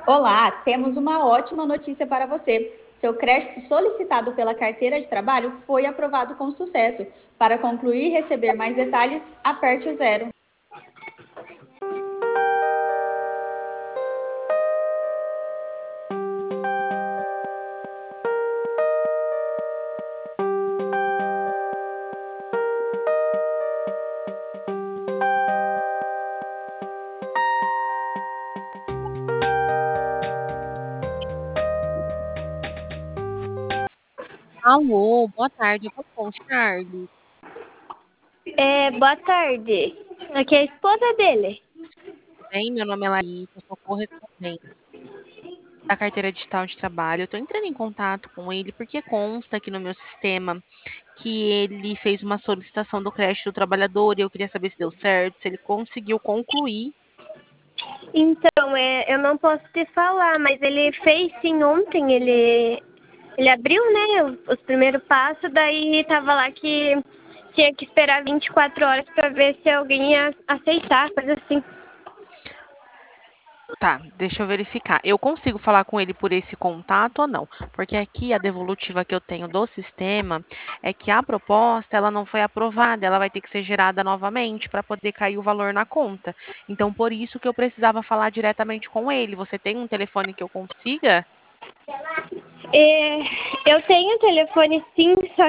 Olá, temos uma ótima notícia para você. Seu crédito solicitado pela carteira de trabalho foi aprovado com sucesso. Para concluir e receber mais detalhes, aperte o zero. Alô, boa tarde. Eu falo com o Charles. Boa tarde. Aqui é a esposa dele. Tudo bem? Meu nome é Larissa, eu sou correspondente da carteira digital de trabalho. Eu estou entrando em contato com ele porque consta aqui no meu sistema que ele fez uma solicitação do crédito do trabalhador e eu queria saber se deu certo, se ele conseguiu concluir. Então, eu não posso te falar, mas ele fez sim ontem. Ele abriu, né, os primeiros passos, daí tava lá que tinha que esperar 24 horas para ver se alguém ia aceitar, coisa assim. Tá, deixa eu verificar. Eu consigo falar com ele por esse contato ou não? Porque aqui a devolutiva que eu tenho do sistema é que a proposta ela não foi aprovada, ela vai ter que ser gerada novamente para poder cair o valor na conta. Então, por isso que eu precisava falar diretamente com ele. Você tem um telefone que eu consiga? Eu tenho telefone sim, só